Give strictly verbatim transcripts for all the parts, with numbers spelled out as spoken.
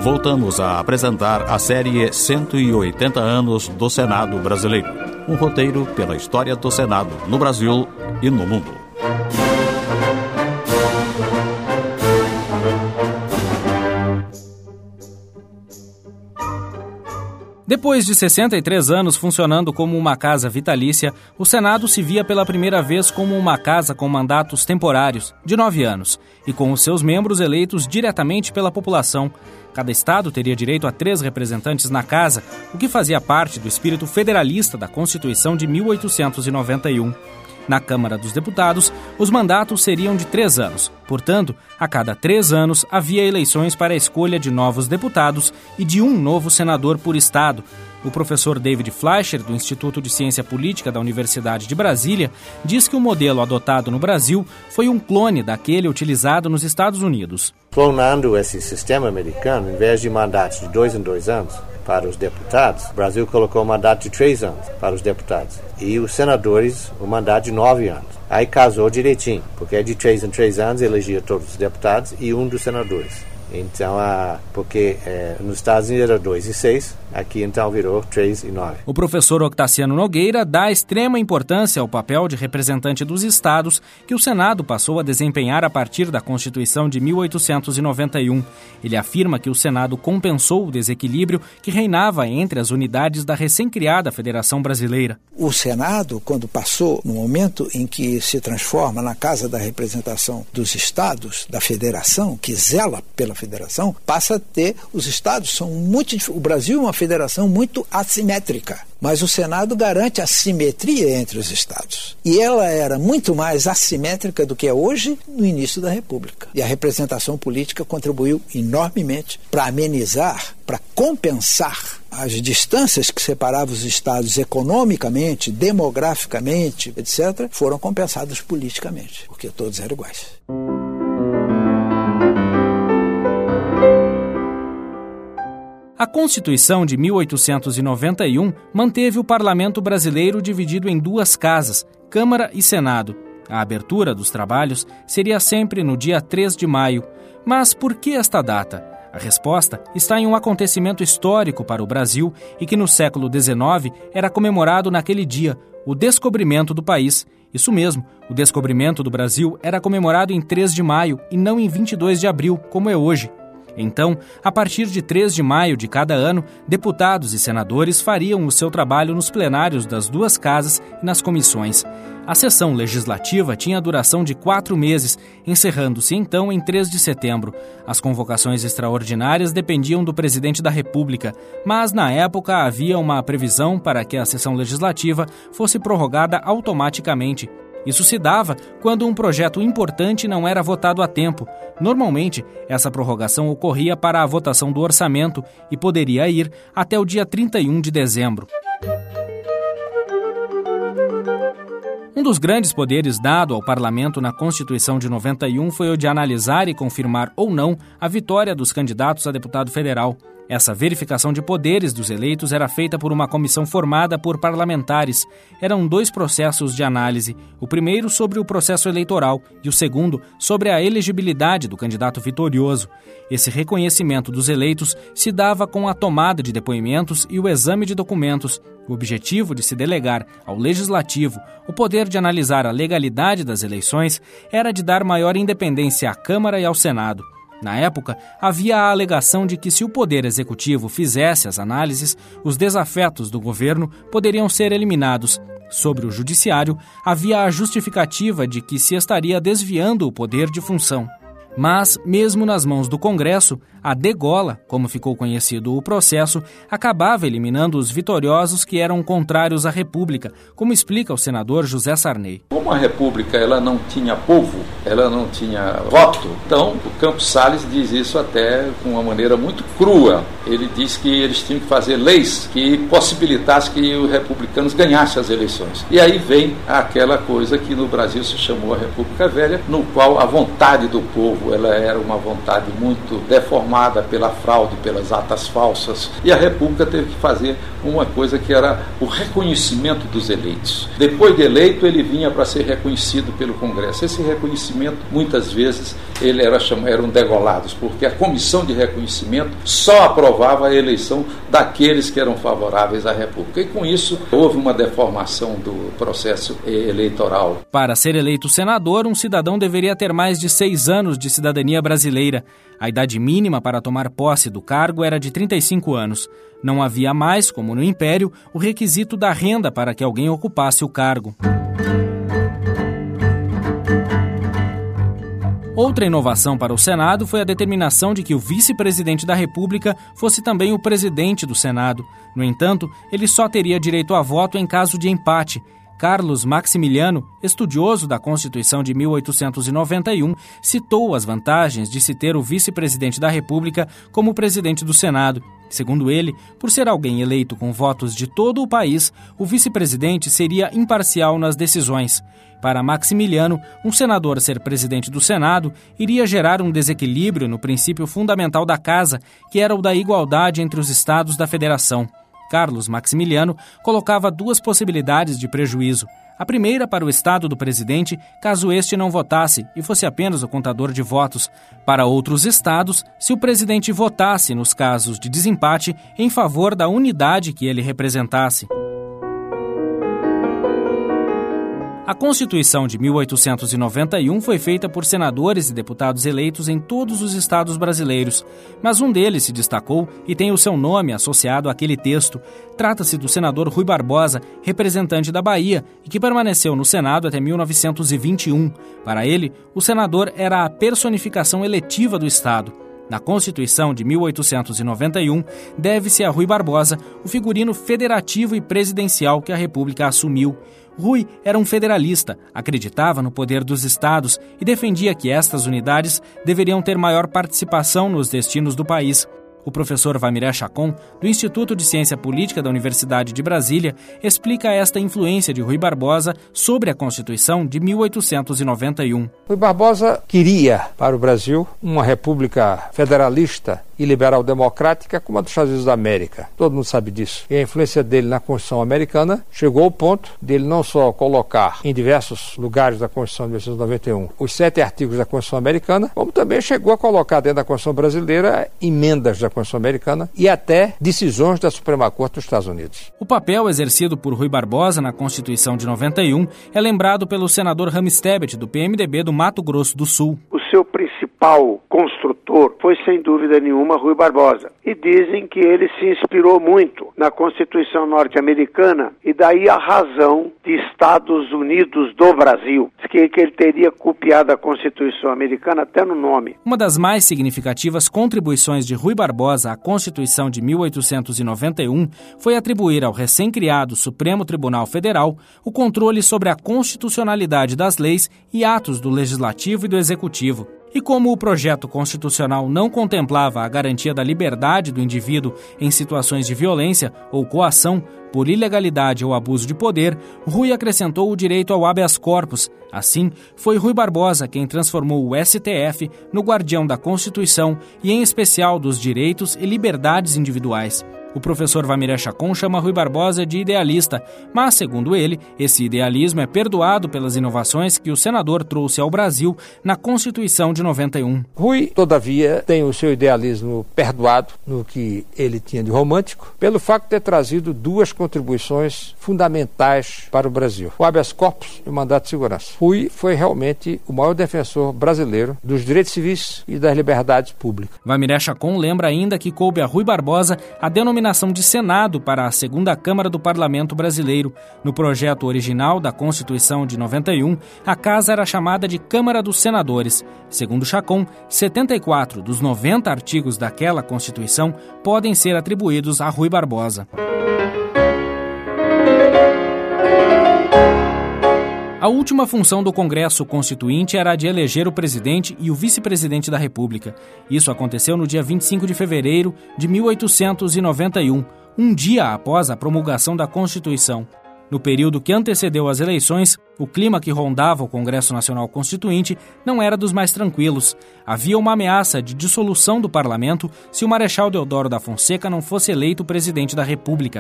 voltamos a apresentar a série cento e oitenta anos do Senado Brasileiro. Um roteiro pela história do Senado no Brasil e no mundo. Depois de sessenta e três anos funcionando como uma casa vitalícia, o Senado se via pela primeira vez como uma casa com mandatos temporários, de nove anos, e com os seus membros eleitos diretamente pela população. Cada estado teria direito a três representantes na casa, o que fazia parte do espírito federalista da Constituição de mil oitocentos e noventa e um. Na Câmara dos Deputados, os mandatos seriam de três anos. Portanto, a cada três anos havia eleições para a escolha de novos deputados e de um novo senador por estado. O professor David Fleischer, do Instituto de Ciência Política da Universidade de Brasília, diz que o modelo adotado no Brasil foi um clone daquele utilizado nos Estados Unidos. Clonando esse sistema americano, em vez de mandatos de dois em dois anos para os deputados, o Brasil colocou um mandato de três anos para os deputados. E os senadores, o mandato de nove anos. Aí casou direitinho, porque é de três em três anos, elegia todos os deputados e um dos senadores. Então, ah, porque é, nos Estados Unidos era dois e seis, aqui então virou três e nove. O professor Octaciano Nogueira dá extrema importância ao papel de representante dos estados que o Senado passou a desempenhar a partir da Constituição de mil oitocentos e noventa e um. Ele afirma que o Senado compensou o desequilíbrio que reinava entre as unidades da recém-criada Federação Brasileira. O Senado, quando passou, no momento em que se transforma na Casa da Representação dos Estados, da Federação, que zela pela Federação, passa a ter, os estados são muito, o Brasil é uma federação muito assimétrica, mas o Senado garante a simetria entre os estados. E ela era muito mais assimétrica do que é hoje no início da República. E a representação política contribuiu enormemente para amenizar, para compensar as distâncias que separavam os estados economicamente, demograficamente, etcétera, foram compensadas politicamente, porque todos eram iguais. A Constituição de mil oitocentos e noventa e um manteve o parlamento brasileiro dividido em duas casas, Câmara e Senado. A abertura dos trabalhos seria sempre no dia três de maio. Mas por que esta data? A resposta está em um acontecimento histórico para o Brasil e que no século dezenove era comemorado naquele dia, o descobrimento do país. Isso mesmo, o descobrimento do Brasil era comemorado em três de maio e não em vinte e dois de abril, como é hoje. Então, a partir de três de maio de cada ano, deputados e senadores fariam o seu trabalho nos plenários das duas casas e nas comissões. A sessão legislativa tinha duração de quatro meses, encerrando-se então em três de setembro. As convocações extraordinárias dependiam do presidente da República, mas na época havia uma previsão para que a sessão legislativa fosse prorrogada automaticamente. Isso se dava quando um projeto importante não era votado a tempo. Normalmente, essa prorrogação ocorria para a votação do orçamento e poderia ir até o dia trinta e um de dezembro. Um dos grandes poderes dado ao Parlamento na Constituição de noventa e um foi o de analisar e confirmar ou não a vitória dos candidatos a deputado federal. Essa verificação de poderes dos eleitos era feita por uma comissão formada por parlamentares. Eram dois processos de análise, o primeiro sobre o processo eleitoral e o segundo sobre a elegibilidade do candidato vitorioso. Esse reconhecimento dos eleitos se dava com a tomada de depoimentos e o exame de documentos. O objetivo de se delegar ao Legislativo o poder de analisar a legalidade das eleições era de dar maior independência à Câmara e ao Senado. Na época, havia a alegação de que se o Poder Executivo fizesse as análises, os desafetos do governo poderiam ser eliminados. Sobre o Judiciário, havia a justificativa de que se estaria desviando o poder de função. Mas, mesmo nas mãos do Congresso, a degola, como ficou conhecido o processo, acabava eliminando os vitoriosos que eram contrários à República, como explica o senador José Sarney. Como a República ela não tinha povo, ela não tinha voto, então o Campos Salles diz isso até com uma maneira muito crua. Ele diz que eles tinham que fazer leis que possibilitassem que os republicanos ganhassem as eleições. E aí vem aquela coisa que no Brasil se chamou a República Velha, no qual a vontade do povo ela era uma vontade muito deformada pela fraude, pelas atas falsas, e a República teve que fazer uma coisa que era o reconhecimento dos eleitos. Depois de eleito, ele vinha para ser reconhecido pelo Congresso. Esse reconhecimento, muitas vezes, ele era, eram degolados, porque a comissão de reconhecimento só aprovava a eleição daqueles que eram favoráveis à República. E com isso houve uma deformação do processo eleitoral. Para ser eleito senador, um cidadão deveria ter mais de seis anos de cidadania brasileira. A idade mínima para tomar posse do cargo era de trinta e cinco anos. Não havia mais, como no Império, o requisito da renda para que alguém ocupasse o cargo. Outra inovação para o Senado foi a determinação de que o vice-presidente da República fosse também o presidente do Senado. No entanto, ele só teria direito a voto em caso de empate. Carlos Maximiliano, estudioso da Constituição de mil oitocentos e noventa e um, citou as vantagens de se ter o vice-presidente da República como presidente do Senado. Segundo ele, por ser alguém eleito com votos de todo o país, o vice-presidente seria imparcial nas decisões. Para Maximiliano, um senador ser presidente do Senado iria gerar um desequilíbrio no princípio fundamental da Casa, que era o da igualdade entre os estados da Federação. Carlos Maximiliano colocava duas possibilidades de prejuízo. A primeira para o estado do presidente, caso este não votasse e fosse apenas o contador de votos. Para outros estados, se o presidente votasse nos casos de desempate em favor da unidade que ele representasse. A Constituição de mil oitocentos e noventa e um foi feita por senadores e deputados eleitos em todos os estados brasileiros, mas um deles se destacou e tem o seu nome associado àquele texto. Trata-se do senador Rui Barbosa, representante da Bahia, e que permaneceu no Senado até mil novecentos e vinte e um. Para ele, o senador era a personificação eletiva do Estado. Na Constituição de mil oitocentos e noventa e um, deve-se a Rui Barbosa o figurino federativo e presidencial que a República assumiu. Rui era um federalista, acreditava no poder dos estados e defendia que estas unidades deveriam ter maior participação nos destinos do país. O professor Vamiré Chacon, do Instituto de Ciência Política da Universidade de Brasília, explica esta influência de Rui Barbosa sobre a Constituição de mil oitocentos e noventa e um. Rui Barbosa queria para o Brasil uma república federalista e liberal-democrática como a dos Estados Unidos da América. Todo mundo sabe disso. E a influência dele na Constituição americana chegou ao ponto dele não só colocar em diversos lugares da Constituição de mil oitocentos e noventa e um os sete artigos da Constituição americana, como também chegou a colocar dentro da Constituição brasileira emendas da Constituição americana e até decisões da Suprema Corte dos Estados Unidos. O papel exercido por Rui Barbosa na Constituição de noventa e um é lembrado pelo senador Rames Tebet, do P M D B do Mato Grosso do Sul. O seu principal construtor foi, sem dúvida nenhuma, Rui Barbosa. E dizem que ele se inspirou muito na Constituição norte-americana e daí a razão de Estados Unidos do Brasil. Diz que, que ele teria copiado a Constituição americana até no nome. Uma das mais significativas contribuições de Rui Barbosa à Constituição de mil oitocentos e noventa e um foi atribuir ao recém-criado Supremo Tribunal Federal o controle sobre a constitucionalidade das leis e atos do Legislativo e do Executivo. E como o projeto constitucional não contemplava a garantia da liberdade do indivíduo em situações de violência ou coação por ilegalidade ou abuso de poder, Rui acrescentou o direito ao habeas corpus. Assim, foi Rui Barbosa quem transformou o S T F no guardião da Constituição e, em especial, dos direitos e liberdades individuais. O professor Vamiré Chacon chama Rui Barbosa de idealista, mas, segundo ele, esse idealismo é perdoado pelas inovações que o senador trouxe ao Brasil na Constituição de noventa e um. Rui, todavia, tem o seu idealismo perdoado no que ele tinha de romântico, pelo fato de ter trazido duas contribuições fundamentais para o Brasil: o habeas corpus e o mandato de segurança. Rui foi realmente o maior defensor brasileiro dos direitos civis e das liberdades públicas. Vamiré Chacon lembra ainda que coube a Rui Barbosa a denominação de Senado para a segunda Câmara do Parlamento Brasileiro. No projeto original da Constituição de noventa e um, a casa era chamada de Câmara dos Senadores. Segundo Chacon, setenta e quatro dos noventa artigos daquela Constituição podem ser atribuídos a Rui Barbosa. A última função do Congresso Constituinte era a de eleger o presidente e o vice-presidente da República. Isso aconteceu no dia vinte e cinco de fevereiro de mil oitocentos e noventa e um, um dia após a promulgação da Constituição. No período que antecedeu as eleições, o clima que rondava o Congresso Nacional Constituinte não era dos mais tranquilos. Havia uma ameaça de dissolução do parlamento se o Marechal Deodoro da Fonseca não fosse eleito presidente da República.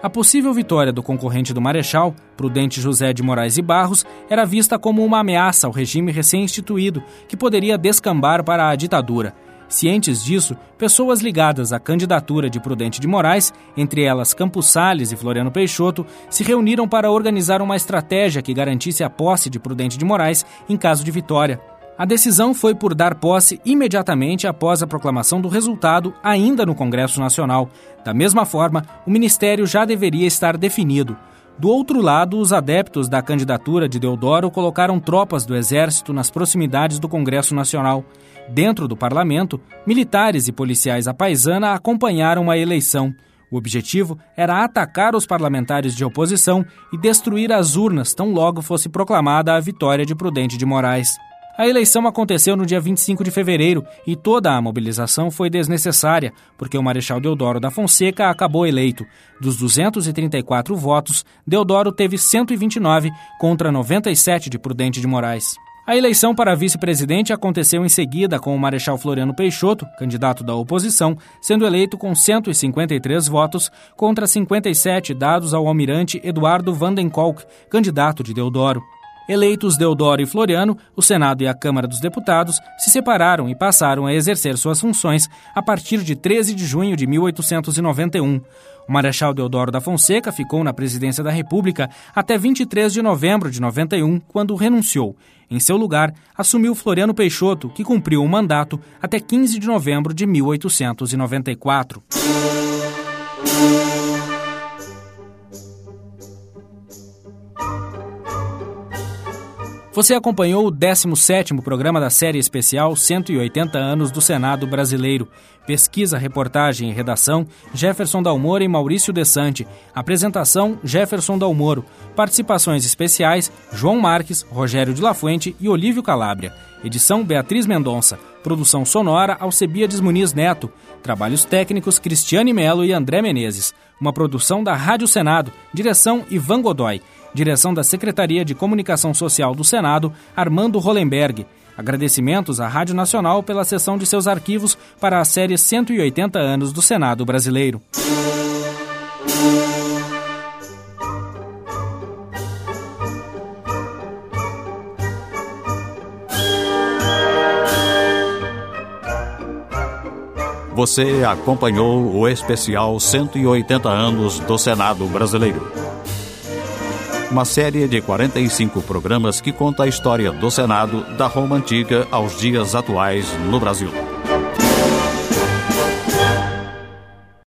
A possível vitória do concorrente do Marechal, Prudente José de Moraes e Barros, era vista como uma ameaça ao regime recém-instituído, que poderia descambar para a ditadura. Cientes disso, pessoas ligadas à candidatura de Prudente de Moraes, entre elas Campos Salles e Floriano Peixoto, se reuniram para organizar uma estratégia que garantisse a posse de Prudente de Moraes em caso de vitória. A decisão foi por dar posse imediatamente após a proclamação do resultado, ainda no Congresso Nacional. Da mesma forma, o ministério já deveria estar definido. Do outro lado, os adeptos da candidatura de Deodoro colocaram tropas do Exército nas proximidades do Congresso Nacional. Dentro do parlamento, militares e policiais à paisana acompanharam a eleição. O objetivo era atacar os parlamentares de oposição e destruir as urnas tão logo fosse proclamada a vitória de Prudente de Moraes. A eleição aconteceu no dia vinte e cinco de fevereiro e toda a mobilização foi desnecessária, porque o Marechal Deodoro da Fonseca acabou eleito. Dos duzentos e trinta e quatro votos, Deodoro teve cento e vinte e nove contra noventa e sete de Prudente de Moraes. A eleição para vice-presidente aconteceu em seguida com o Marechal Floriano Peixoto, candidato da oposição, sendo eleito com cento e cinquenta e três votos contra cinquenta e sete dados ao almirante Eduardo Vandenkolk, candidato de Deodoro. Eleitos Deodoro e Floriano, o Senado e a Câmara dos Deputados se separaram e passaram a exercer suas funções a partir de treze de junho de mil oitocentos e noventa e um. O Marechal Deodoro da Fonseca ficou na presidência da República até vinte e três de novembro de noventa e um, quando renunciou. Em seu lugar, assumiu Floriano Peixoto, que cumpriu o mandato até quinze de novembro de mil oitocentos e noventa e quatro. Você acompanhou o décimo sétimo programa da série especial cento e oitenta anos do Senado Brasileiro. Pesquisa, reportagem e redação, Jefferson Dalmoro e Maurício Desante. Apresentação, Jefferson Dalmoro. Participações especiais, João Marques, Rogério de la Fuente e Olívio Calabria. Edição, Beatriz Mendonça. Produção sonora, Alcebiades Muniz Neto. Trabalhos técnicos, Cristiane Melo e André Menezes. Uma produção da Rádio Senado. Direção, Ivan Godoy. Direção da Secretaria de Comunicação Social do Senado, Armando Hollenberg. Agradecimentos à Rádio Nacional pela cessão de seus arquivos para a série cento e oitenta anos do Senado Brasileiro. Você acompanhou o especial cento e oitenta anos do Senado Brasileiro. Uma série de quarenta e cinco programas que conta a história do Senado da Roma Antiga aos dias atuais no Brasil.